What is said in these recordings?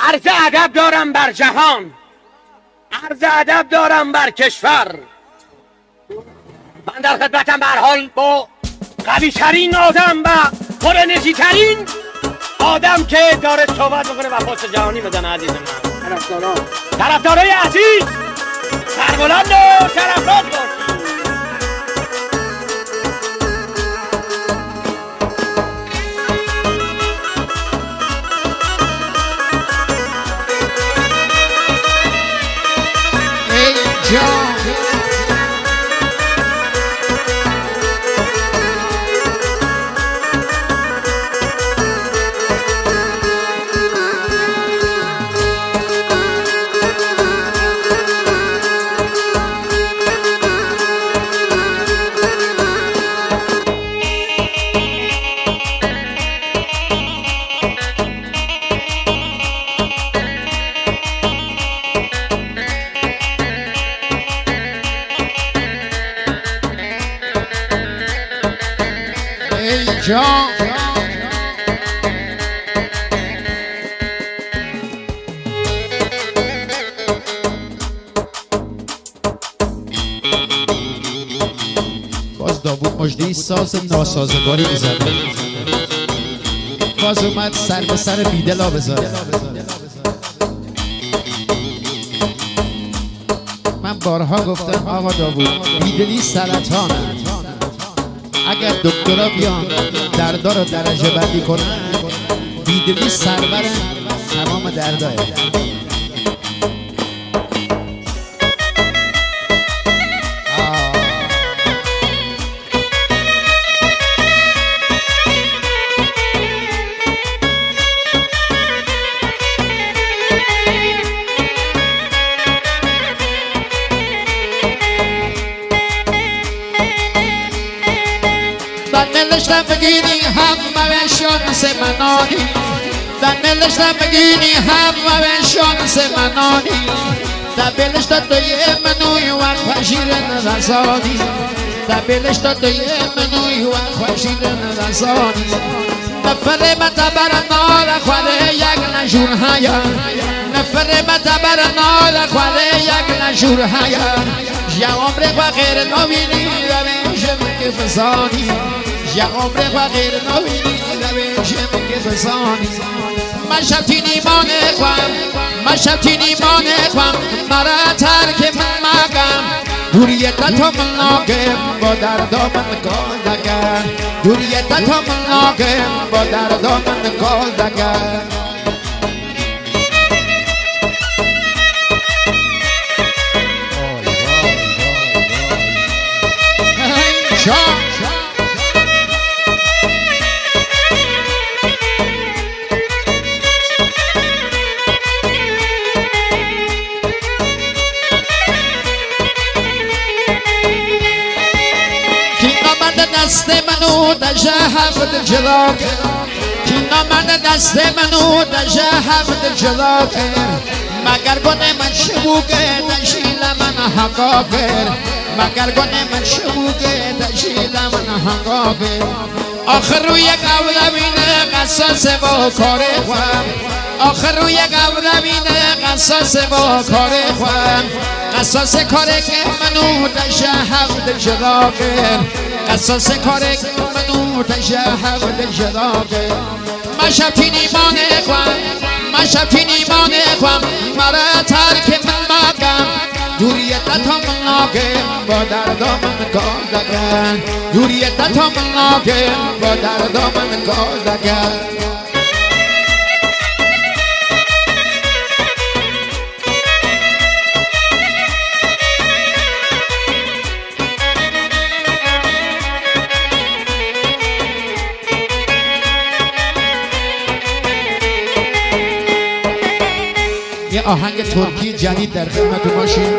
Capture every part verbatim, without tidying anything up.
عرض ادب دارم بر جهان، عرض ادب دارم بر کشور. من در خدمتم به هر حال با قوی ترین آدم و پر انرژی ترین آدم که داره صحبت میکنه و پست جهانی بزنه. عزیز من، طرفداران طرفدارای عزیز، سربلند و شرفراز باشید. جان باز داوود مجدی ساز ناسازگاری بزنه، باز اومد سر به سر بیدلا بذاره. من بارها گفتم آقا داوود بیدلی سرطانه، اگر دکترها بیان دردا رو درجه بندی کنن بیدلی سربر تمام درداه. دلشتم بگیری همه شانس منانی، دلشتم بگیری همه شانس منانی، دبلش توی منوی و خوشیرن رسانی، دبلش توی منوی و خوشیرن رسانی. نفر متبر نال خواله یک نشور هیا، نفر متبر نال خواله یک نشور هیا. یا عمر و غیر نوینی رویشم که فسانی، یا عمر و غیر نوینی رویشم که فسانی. من شبتین ایمان خوام، من شبتین ایمان خوام، مرا ترک من مگم دوریت تو من ناگم با دردا من کال دگر، دوریت تو من ناگم با دردا من کال دگر. دست منو دجه هفت جلا کرد، کی نامد دست منو دجه هفت جلا کرد. مگر گونه من شبوکه دشیل من حقا کرد، مگر گونه من شبوکه دشیل من حقا کرد. آخر روی قولمینه قصاص با کار خوام، آخر روی قولمینه قصاص با کار خوام. قصاص کاره که منو دجه هفت جلا کرد، قصاص کاره که منو دجه هفت جلا کرد. من شبتین ایمان خوام، من شبتین ایمان خوام، مرا ترک من مگم دوریت تا من ناگم با دردا من کار دگر، دوریت تا من ناگم با دردا من کار دگر. یه آهنگ ترکی جدید در خدمت ماشین.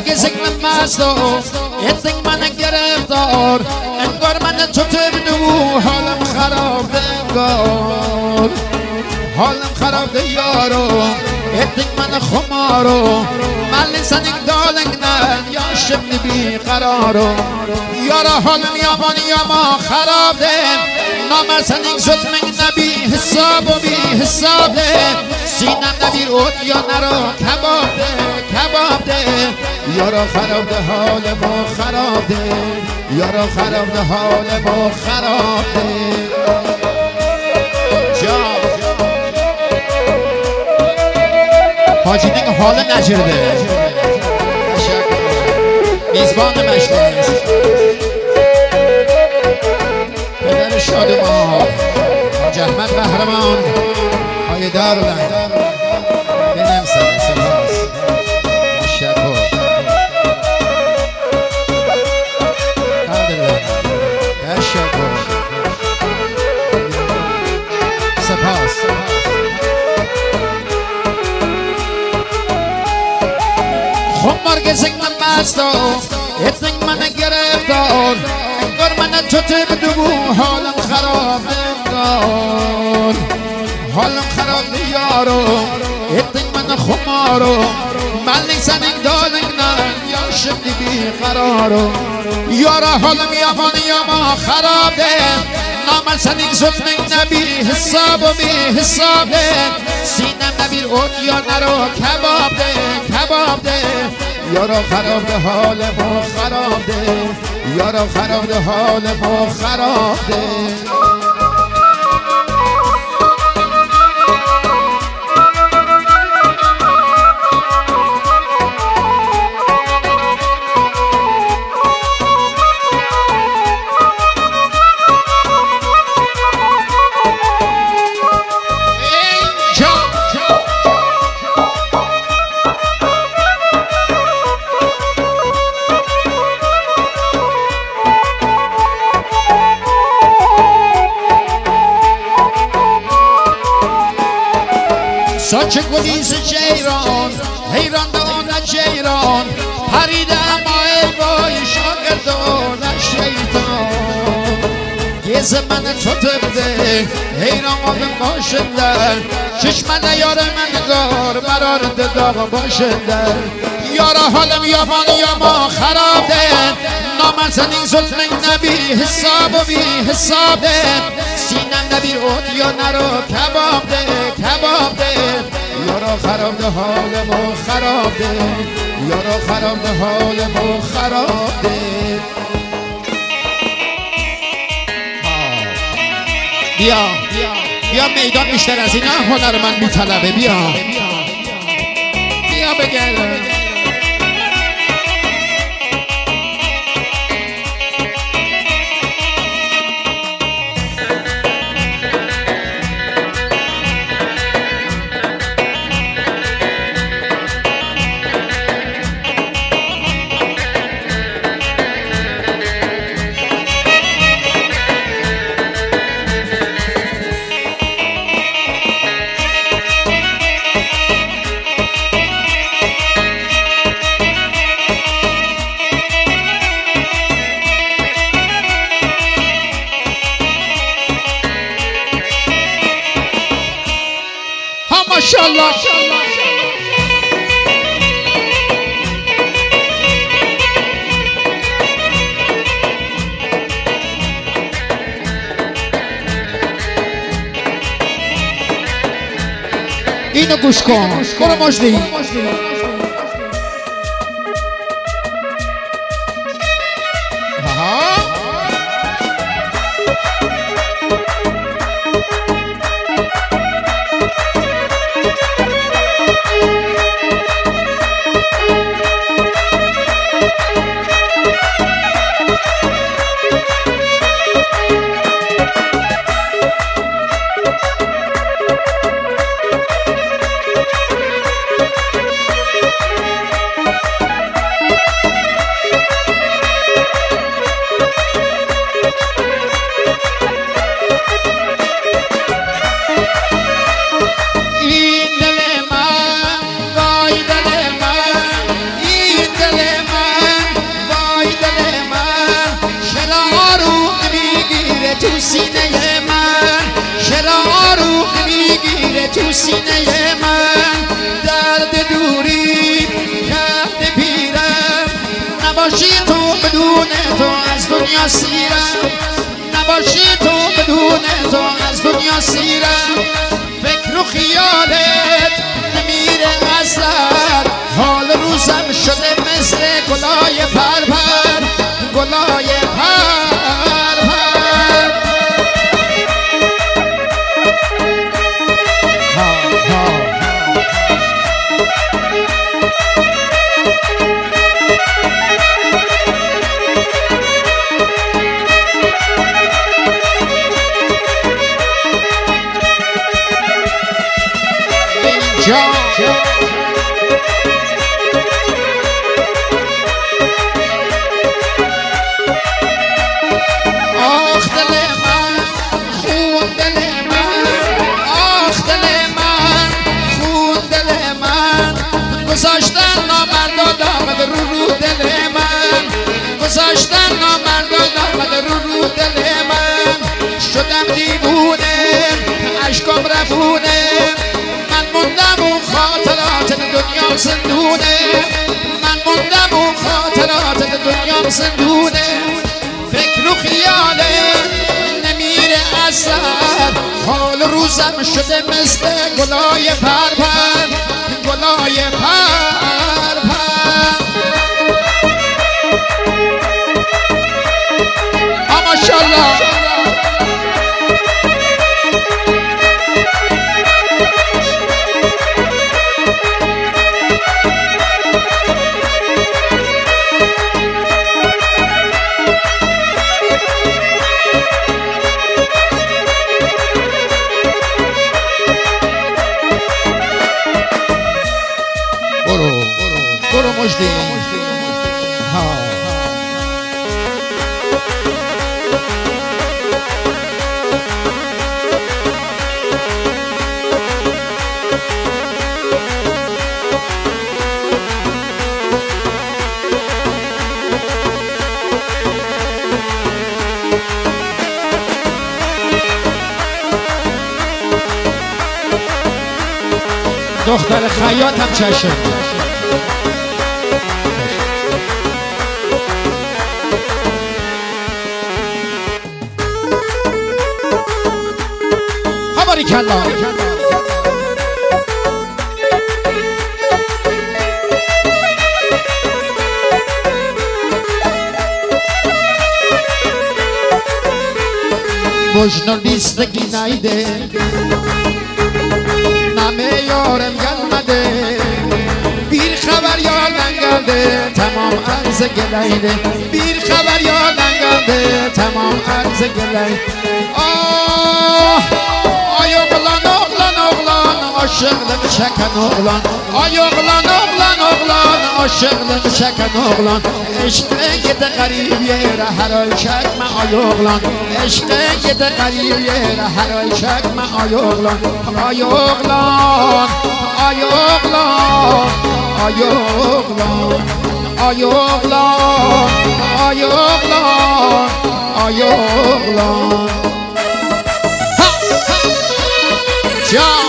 مرگ زنگ مستو اتنگ من گرفتار انگار من تو تبدو حالم خراب انگار حالم خراب ده یارو اتنگ من خمارو ملی سنگ دالنگ نن یا شبنی بی قرارو یارا حالم یامان یاما خراب ده نام سنگ ظلمنگ نبی حساب و بی حساب ده سینم نبی رود یا نرو کباب ده کباب ده یارا خراب ده حال ما خراب ده یارا خراب ده حال ما خراب ده جا حاجی دیگه حال نجرده میزبان مجلس پدر شادمان حاج احمد قهرمان های دارالعلم بینم سر سپاس تشکر قدر تشکر سپاس خمار گزنگ من مستو اتنگ من گرفتار انگار من تو تبدو حالم خراب انگار حالم خراب یارو اتنگ من خمارو ملی سنگ دالنگ نن یا شبنی بی قرارو یارا حالم یامان یاما خراب ده نام سنگ ظلمنگ نبی حساب و بی حساب ده سینم نبی رود یا نرو کباب ده کباب ده یارا خراب ده حال ما خراب ده یارا خراب ده حال ما خراب ده ساچه گلیز جیران حیران دانه جیران پریده اما ایوای شاگردان شیطان گیز من تو تبده حیران آبم باشندن چشمن یار من گار برار دداغ باشندن یارا حالم یامان یاما خراب ده نام زنین ظلمنگ نبی حساب و بی حساب ده سینم نبی رود یا نرو کباب ده کباب ده یارا خراب ده حال ما خراب ده یارا خراب ده حال ما خراب ده بیا بیا میدان بیشتر از این هنر من میطلبه بیا بیا بگرد ماشاءالله اینو گوش کن برو مجدی میگیره تو سینه من، چرا آروم میگیره تو سینه من. درد دوری کرده پیرم، نباشی تو بدون تو از دنیا سیرم، نباشی تو بدون تو از دنیا سیرم. فکر و خیالت نمیره از سر، حال روزم شده مثل گلای پر پر، گلای پر پر. ها ها آخ دل من خون دل من، آخ دل من خون دل من. گذاشتن نامرد آمد رو رو دل من، گذاشتن نامرد آمد رو رو دل من. شدم دیوونه عشقم رفونه، من موندم اون خاطرات دنیا زندونه، من موندم اون خاطرات دنیا زندونه. فکر و خیاله نمیره از سر، حال روزم شده مثل گلای پر پر، گلای پر پر. ماشاءالله برو مجدی. ها دختر خیاط هم چشم. باریکالله. Boşuna listeki neydi? Name yarım gelmedi, bir haber yardan geldi, tamam arıza geleydi. Bir haber yardan geldi, tamam arıza geleydi. Ah, ay oğlan oğlan oğlan, aşığını çeken oğlan. Ay oğlan oğlan oğlan, aşığını çeken oğlan. Eşkine gide garip yere her ay çekme ay oğlan. Eşkine gide garip yere her ay çekme ay oğlan. Ay oğlan, ay oğlan, ay oğlan, ay oğlan, ay oğlan, ay oğlan. Ha! Can!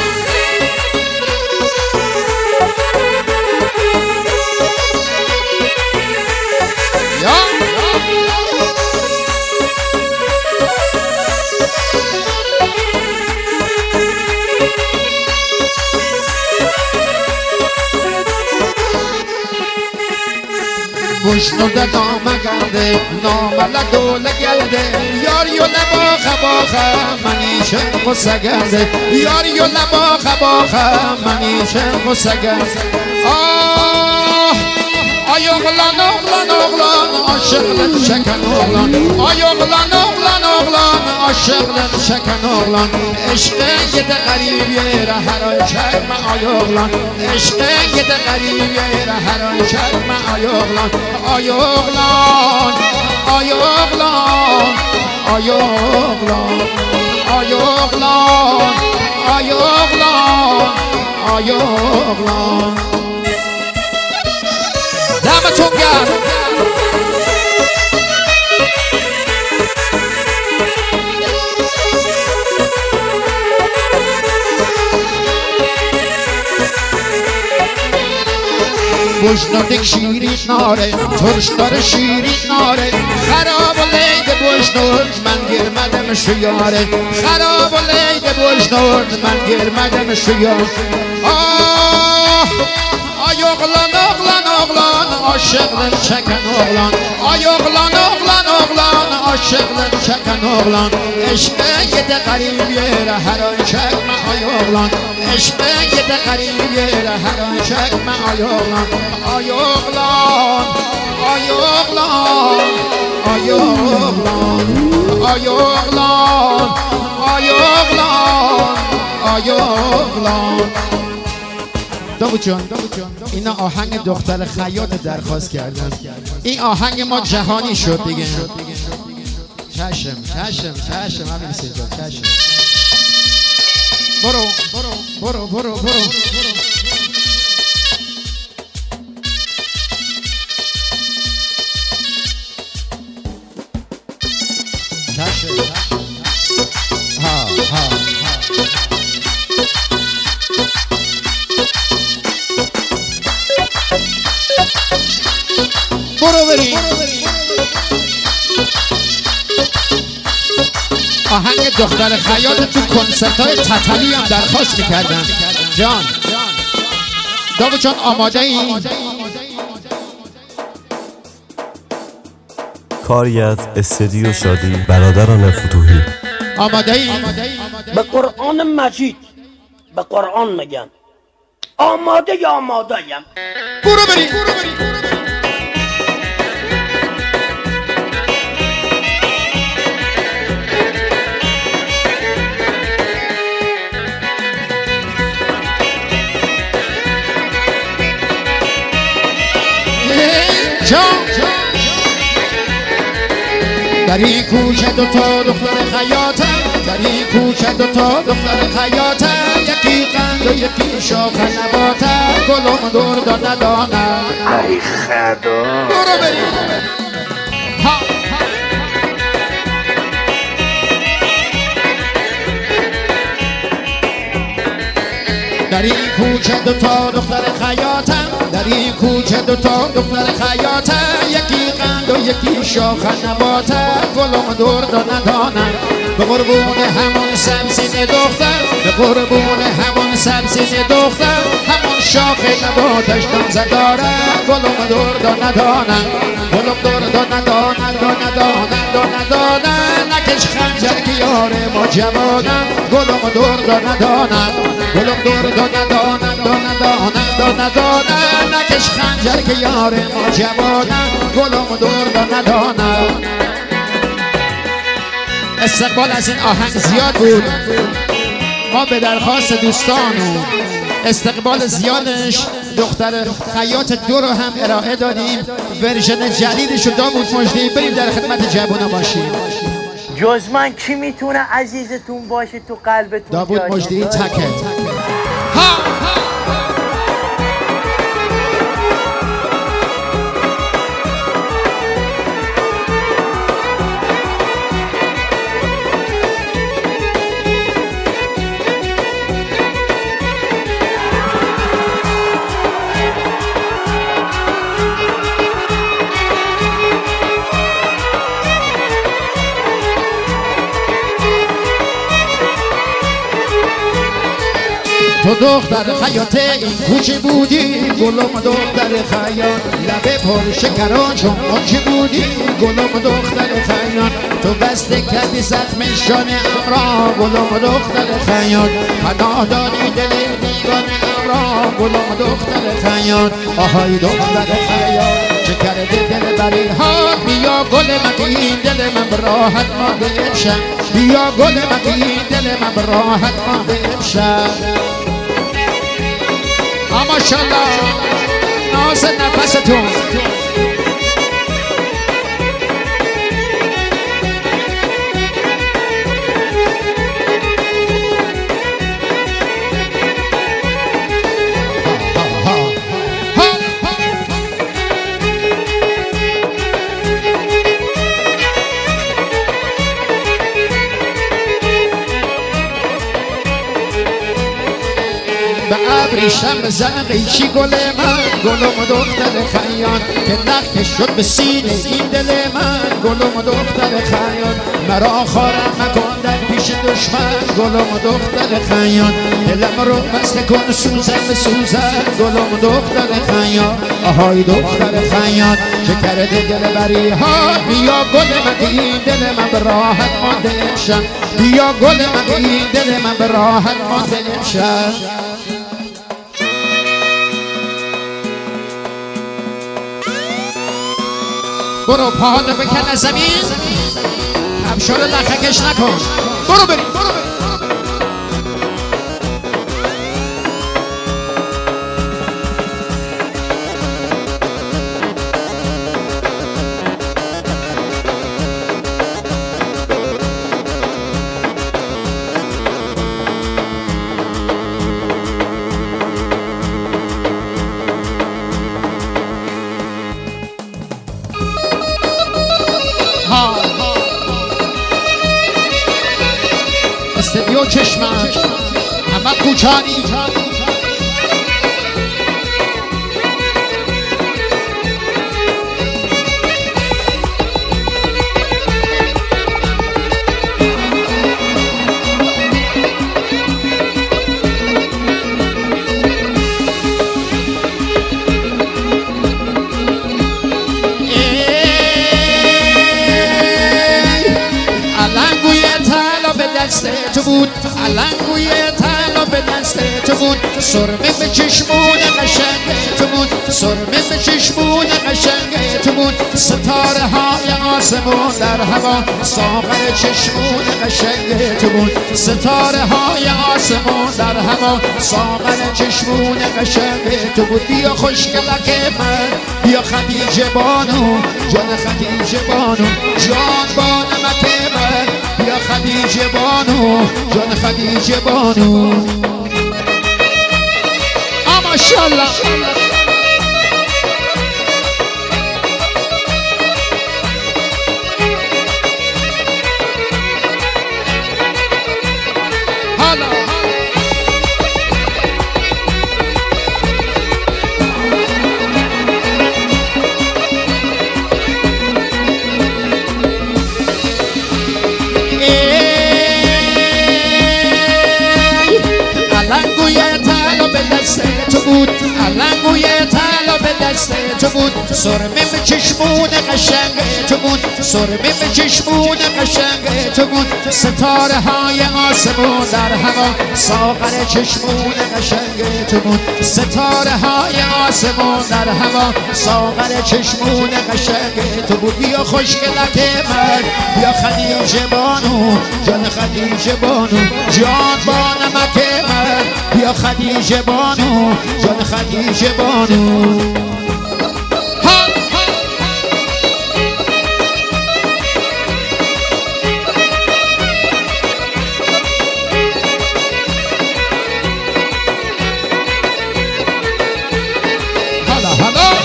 Boşluğda nama geldi, namala dolu geldi. Yar yola baxa baxa, mən için qısa geldi. Yar yola baxa baxa, mən için qısa geldi. Ah, ay oğlan oğlan oğlan, aşığını çeken oğlan. Ay oğlan oğlan oğlan, aşığını çeken oğlan. Eşqe gide garip yere her ay çekme ay oğlan. Eşqe gide garip yere her ay çekme ay oğlan. Ay oğlan, ay oğlan, ay oğlan, ay oğlan, ay oğlan, ay oğlan. دمتون گرم. بجنادک شیرین ناره ترش داره شیرین ناره خراب و لید بجناد من گرمدم شیاره خراب و لید بجناد من گرمدم شیاره آه آی اغلان اغلان اغلان عاشقلن چکن اغلان آی اغلان اغلان اغلان عاشقلن چکن اغلان عشق یده قریبیه را هران چک من آی اغلان عشق یده قریبیه را هران چک من آی اغلان آی اغلان آی اغلان آی اغلان آی اغلان آی اغلان آی اغلان داوود جان اینا آهنگ دختر خیاط درخواست کردن این آهنگ ما جهانی شد دیگه چشم چشم چشم همین سجاد چشم برو برو برو برو برو چشم ها ها برو بریم آهنگ دختر خیاط تو کنسرت های تتلی هم درخواست میکردن جان داوود جان آماده ای؟ کاری از استدیو شادی برادران فتوحی آماده ای؟ به قرآن مجید به قرآن میگم آماده یا آماده یم برو بریم در این کوچه دوتا دختر خیاطم در این کوچه دوتا دختر خیاطم یکی قند و یکی شاخ نباتم گلم دور دا ندانم ای خدا برو بریم ها در این کوچه دوتا دختر خیاطم در این کوچه دوتا دختر خیاطم یکی قند و یکی شاخ نباتم گلم دور دا ندانم به قربون همون سبزین دختر به قربون همون سبزین دختر همون شاخ نباتش دم داره گلم دور دا ندانم گلم دور دا ندانم دا ندانم دا ندانم نکش خنجر که یار ما جوانم گلم دور دا ندانم گلم دور دا ندانم دا ندانم دا ندانم نکش خنجر که یار ما جوانم گلم دور دا ندانم استقبال از این آهنگ زیاد بود ما به درخواست دوستان و استقبال زیادش دختر خیاط دو رو هم ارائه دادیم ورژن جدیدش رو داوود مجدی بریم در خدمت جوونا باشیم جز من کی میتونه عزیزتون باشه تو قلبتون داوود مجدی تکه ها تو دختر خیاطه این کوچه بودی گلم دختر خیاط لبه پر شکران چون آنچه بودی گلم دختر خیاط تو بسته کردی زخم شان امرا گلم دختر خیاط پناه داری دل دیوان امرا گلم دختر خیاط آهای دختر خیاط چه کرده دل بری ها بیا گل مگین دل من براحت مانده امشب بیا گل مگین دل من براحت مانده امشب ماشاءالله ناز نفستون به ابریشم بزن قیچی گل من گلم دختر خیان که نقش شد به سینه این دل من گلم دختر خیان مرا خارم مکن در پیش دشمن گلم دختر خیان دلم رو بسته کن سوزن به سوزن گلم دختر خیان آهای دختر خیان چه کرده دل بری ها بیا گل من این دل من به راحت مانده امشب بیا گل من این دل من به راحت مانده امشب برو پاهاتو بکن زمین کفشا رو لخکش نکن برو بریم برو بریم استدیو چشمک احمد کوچانی دست تو بود علنگوی طلا به دست تو بود سرمه به چشمون قشنگ تو بود سرمه به چشمون قشنگ تو بود ستاره های آسمون در هوا ساغر چشمون قشنگ تو بود ستاره های آسمون در هوا ساغر چشمون قشنگ تو بود بیا خوشگلک من بیا خدیجه بانو جان خدیجه بانو جان بانمک من بیا خدیجه بانو جان خدیجه بانو آ ماشاءالله حالا تو بود علنگوی طلا به دست تو بود سرمه به چشمون قشنگ تو بود سرمه به چشمون قشنگ تو بود ستاره های آسمون در هوا ساغر چشمون قشنگ تو بود ستاره های آسمون در هوا ساغر چشمون قشنگ تو بود بیا خوشگلک من بیا خدیجه بانو جان خدیجه بانو جان بانمک من بیا خدیجه بانو جان خدیجه بانو حالا حالا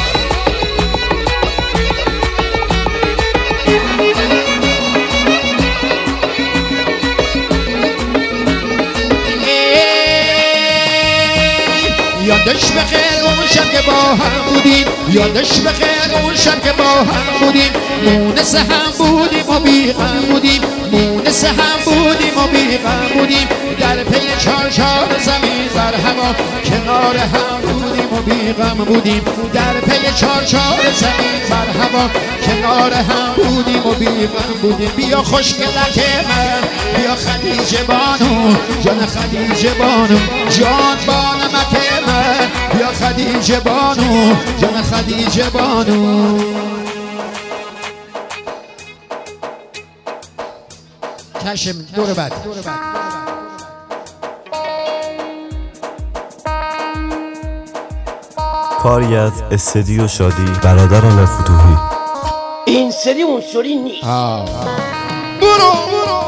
یادش بخیر اون شب که با هم بودیم یادش بخیر اون شب که با هم بودیم مونس هم بودیم و بیغم بودیم مونس هم بودیم و بیغم بودیم در پی چار چار زمین بر هوا کنار هم بودیم و بیغم بودیم در پی چار چار زمین بر هوا کنار هم بودیم و بیغم بودیم بیا خوشگلک من بیا خدیجه بانو جان خدیجه بانو جان بانمک من بیا خدیجه بانو جان خدیجه بانو چشم دور بعد کاری از استدیو شادی برادران فتوحی این سری اون سری نیست آه. برو برو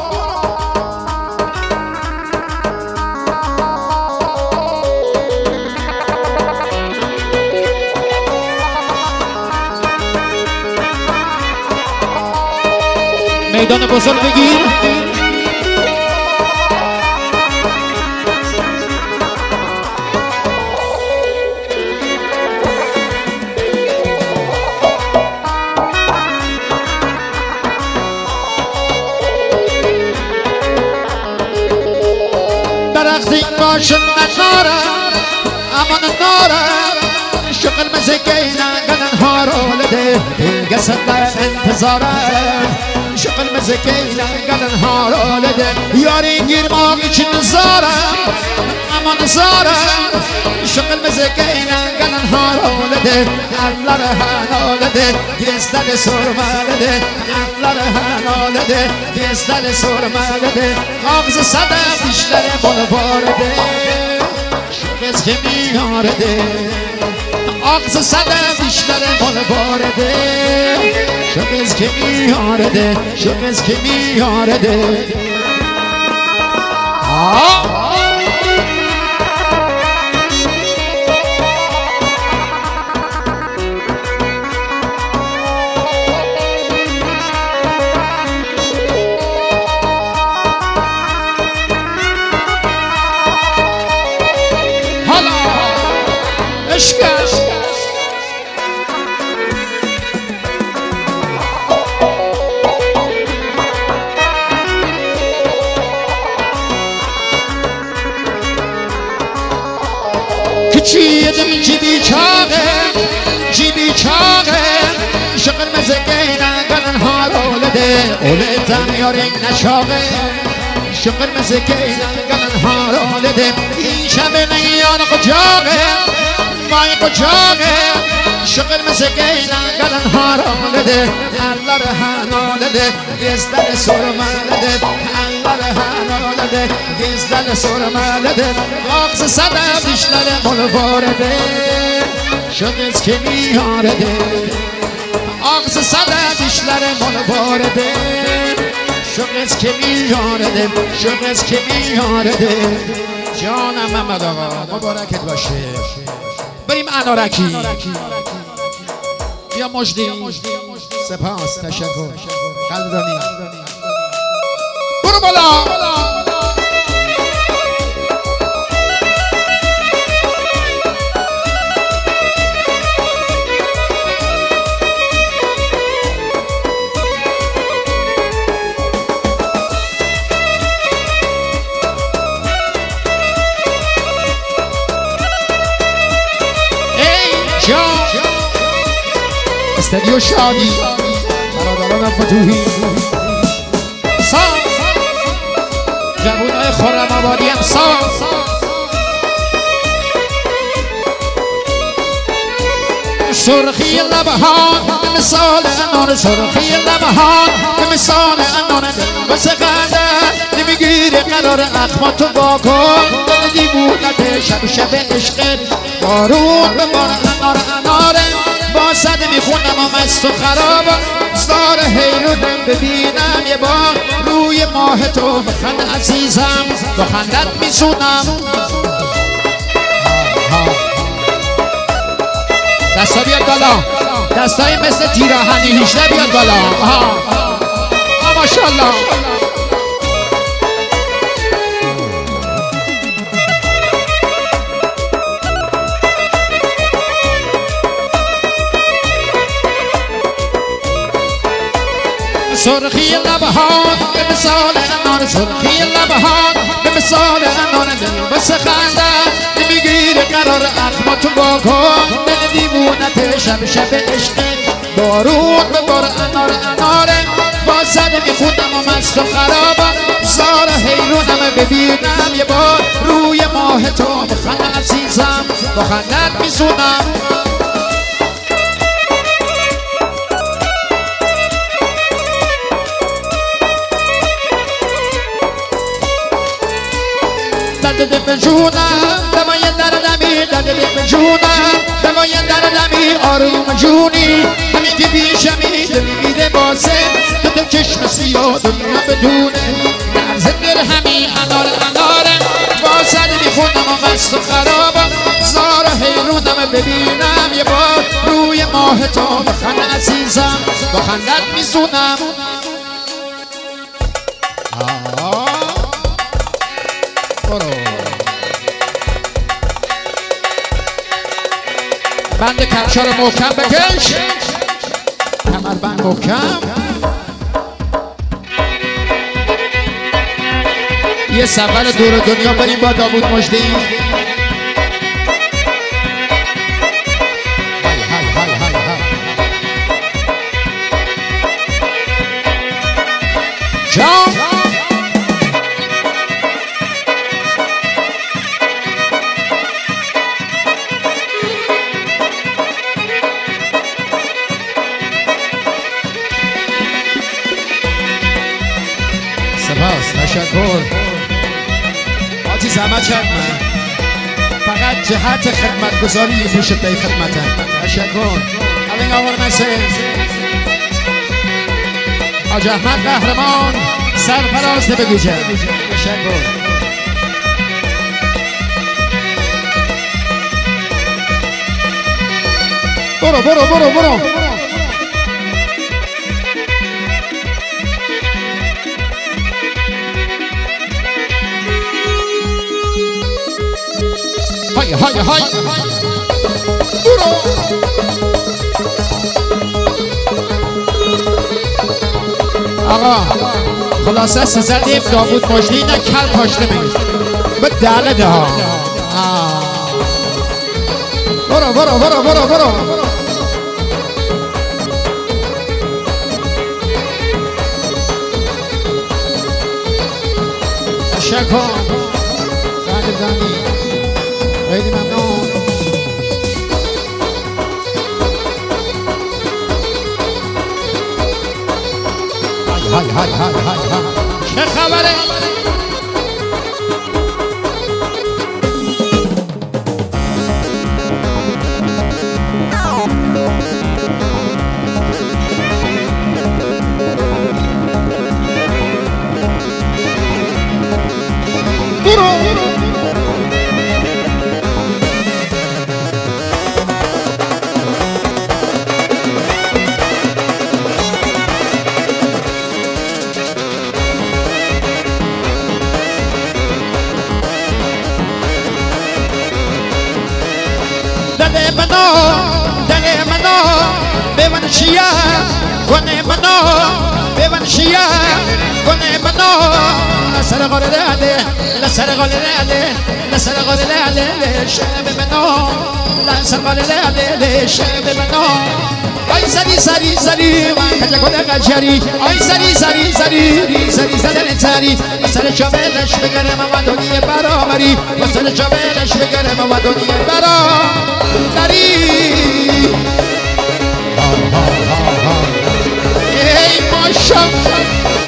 میدان بزرگ بگیر وقتی باشه نارم امان نارم شغل مزگینا گلن هارولده گسد در انتظارم شغل مزگینا گلن هارولده یاری گیر ماغی چی نزارم امان زارم شغل مزگینا گلن هارولده الله هنالده گستل سرمالده الله هنالده گستل سرمالده آغز صدم بیشتر بال وارده شغز که میارده آغز صدم بیشتر بال وارده شغز که میارده شغز که میارده آه چیدم جیبی چاقه جیبی چاقه شغل مزگینا گلن هارولده اوله زمیارین نشاقه شغل مزگینا گلن هارولده این شب نیان قجاقه مای قجاقه شغل مزگینا گلن هارولده الله رهانولده گزدن سرمالده الله رهانولده گزدن سرمالده آغز صدم بیشتر مول وارده شغز که میارده آغز صدم بیشتر مول وارده شغز که میارده شغز که میارده جانم محمد آقا مبارکت باشه بریم انارکی بیا مجدی سپاس تشکر قدردانی برو بالا استدیو شادی برادران فتوحی سا جوانای خرم آبادی هم سا سرخی لبهان به مثال انان سرخی لبهان به مثال انان دل و سقنده نمیگیره قرار اخماتو با کن دل دیوونت شب شب عشق بارون به بار انار اناره با صد میخونم و مست و خراب زار حیرونم ببینم یه بار روی ماه تو بخند عزیزم با خندت میسونم دستا بیاد بالا دستایی مثل تیراهنی هیچده بیاد بالا آها ماشاءالله سرخی لبهان به مثال انار سرخی لبهان به مثال انار دل و سخنده نمیگیره قرار اخماتو با کن دل دیوونت شب شب عشق بارون به بار انار اناره با زده میخونم و مست و خرابم زار حیرونم ببینم یه بار روی ماه تو بخند عزیزم با خندت میسونم دل به جونم دوای دردمی دل به جونم دوای دردمی آروم جونی همین که پیشمی دل میره باسه تو تو چشم سیاه دنیا بدونه در زندر همین انار اناره باسد میخونم و مست و خرابم زار حیرونم ببینم یه بار روی ماه تو بخند عزیزم با خندت میسونم بند کفشا رو محکم بکش کمر بند محکم یه سفر دور دنیا بریم با داوود مجدی. های های های های های. جان سپاس، تشکر آتی زحمت کرد من فقط جهت خدمت گذاری پیش دی خدمتم. تشکر. الان آور مسیز حاج احمد قهرمان سرفراز بگوجه. تشکر. برو برو برو برو های های های برو. آقا خلاصه سزدیم داوود مجدی نه کل پاشته میگه به دله ده ها. برو برو برو برو برو تشکر. زنی زنی خیلی ممنون. های های های های های. چه خبره؟ برو دل منو دل منو ببن شیعه کنه منو ببن شیعه کنه منو لسر غال لاله لسر غال لاله لسر غال لاله شب منو لسر غال لاله شب منو آی سری سری سری من کجا کنه قجری آی سری سری سری سری سری سری سر شبلش بگرم و دنیا برامری سر شبلش بگرم و دنیا برامری ای ماشاءالله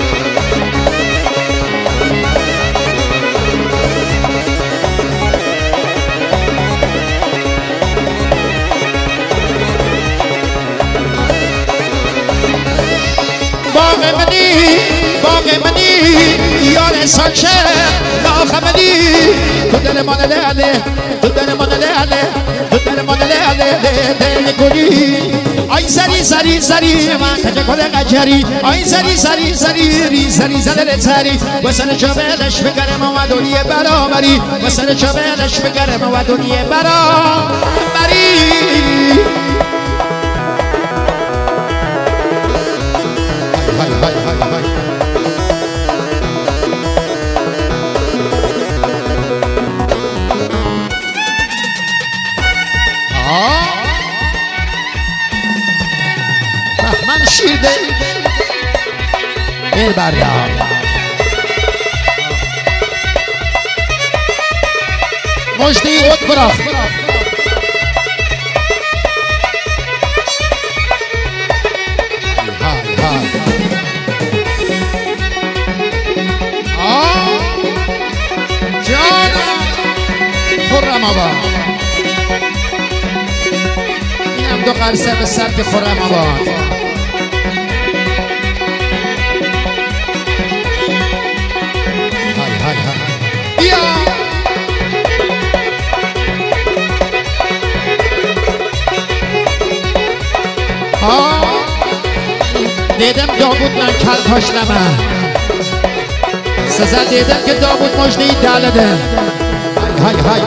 باغ منی باغ منی یار سانشه لاخ منی تو دل من لاله تو دل من لاله تو دل من لاله دل گلی آی سری سری سری من کجا کنه قجری آی سری سری سری ری سری زدن سری وسن شبلش بگرم و دنیا برامری وسن شبلش بگرم و دنیا برامری های های های های. آه بهمن شیرده این بریا مجدی اوت براخ خرم آباد این هم دو قرصه به سبک خرم آباد. های های های بیا دیدم داوود من کل پاش نمه سزا دیدم که داوود مجدی دلده. های های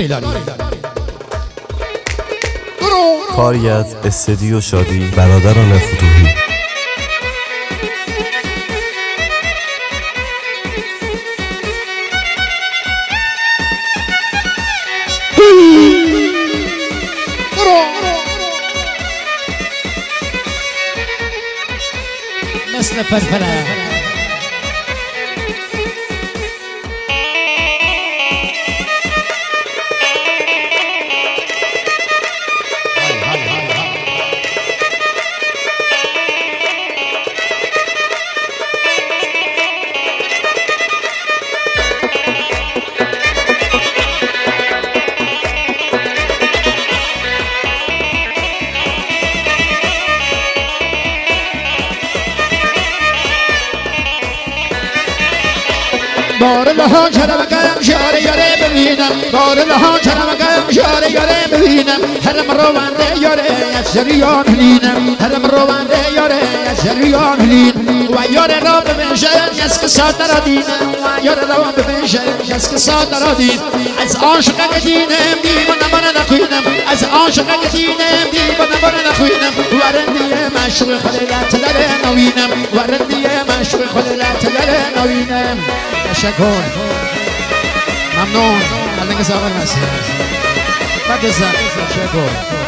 باری لاری کاری از استدیو شادی برادران فتوحی. مثل فرفره بار لها چرا بگم شاره یاره ببینم بار لها چرا بگم شاره یاره ببینم هرم روانده یاره از جریان لینم هرم روانده یاره از جریان لین و یاره را ببینشن از که ساده را دینم و یاره را ببینشن از که ساده را دین از عاشق دینم دیوانه من نخوینم از عاشق دینم دیوانه من نخوینم ورندی مشروع خلیلت در نوینم ورندی مشروع خلیلت در نوینم تشکر ممنون الان که اول نسید بعد از تشکر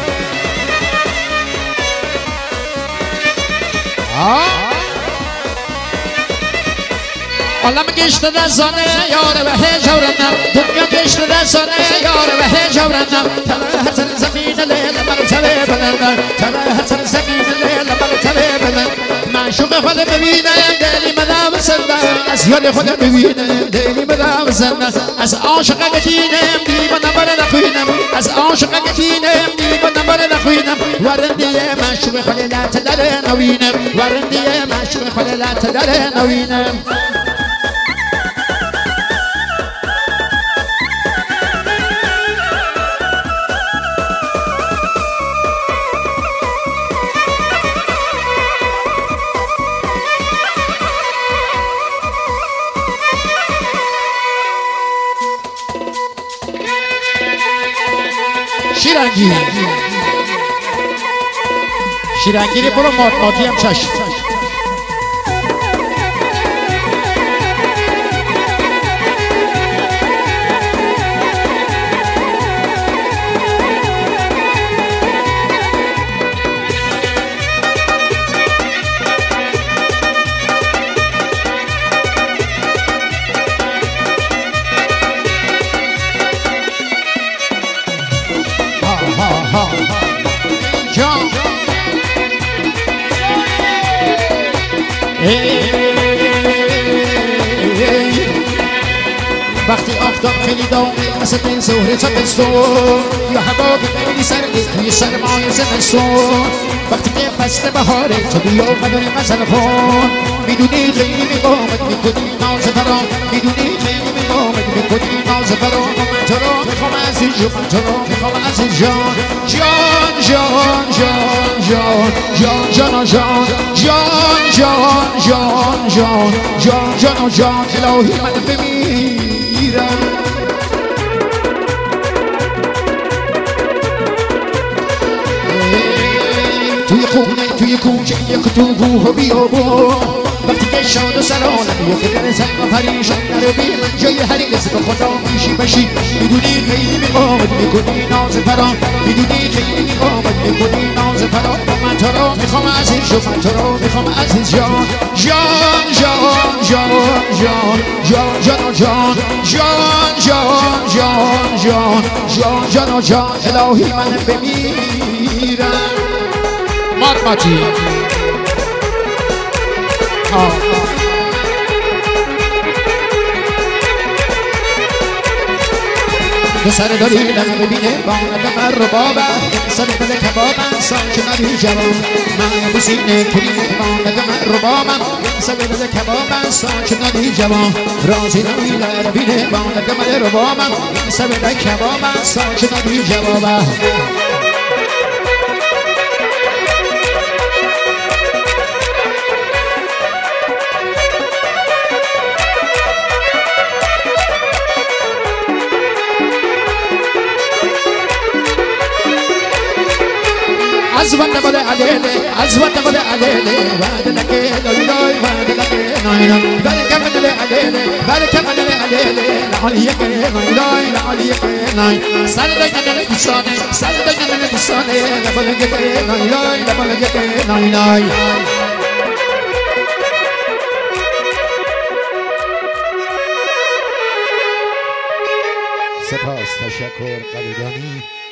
عالم گشت دستانه یاره و هجورنم دنیا گشت دستانه یاره و هجورنم تله هر سر زمین لیل مرتبه بلندم تله هر سر زمین لیل مرتبه بلند معشوق خود ببینم دلی مدام سندم از یاد خود ببینم دلی مدام سندم از عاشق گتینم دیوانه بر نخوینم از عاشق گتینم دیوانه بر نخوینم ورندی معشوق خلیلت در نوینم ورندی معشوق خلیلت در نوینم شیرنگی شیرنگی رو برو مات ماتی هم چشم وقتی آفتاب خیلی داغه مثل دل زهره تابستون یا هوا که خیلی سرده توی سرمای زمستون وقتی که فصل بهاره تو بیا مداری مزل خون میدونی خیلی میقامت میکنی ناز فرام میدونی خیلی میقامت میکنی ناز فرام من تو رو میخوام عزیز جان من تو رو میخوام عزیز جان جان جان جان جان جان جان جان جان جان جان جان جان جان جان الهی من بمیرم توی خونه توی کوچه یک تو کوه و بیابون وقتی که شاد و سلامم یا که در زنگ و پریشان در بی من جای هریز به خدا میشی بشی میدونی خیلی میقامت میکنی ناز فرام میدونی خیلی میقامت میکنی ناز فرام من تو رو میخوام عزیز جو من تو رو میخوام عزیز جان جان جان جان جان جان جان جان جان جان جان جان جان جان جان الهی من بمیرم مات ماتی سر داری لم ببینه بانت من رو بابا سر بده کبابم ساک ندی جوان من بسینه کریم بانت من رو بابا سر بده کبابم ساک ندی جوان رازی نوی لربینه بانت من رو بابا سر بده کبابم ساک ندی جوان علیله از وقت خود علیله وعده نکه لای لای وعده نکه نای نای بله کمل علیله بله کمل علیله لعالیه که نای لای لعالیه که نای سر دگنه دوستانه سر دگنه دوستانه لبالگه که نای لای لبالگه که نای نای سپاس تشکر قدردانی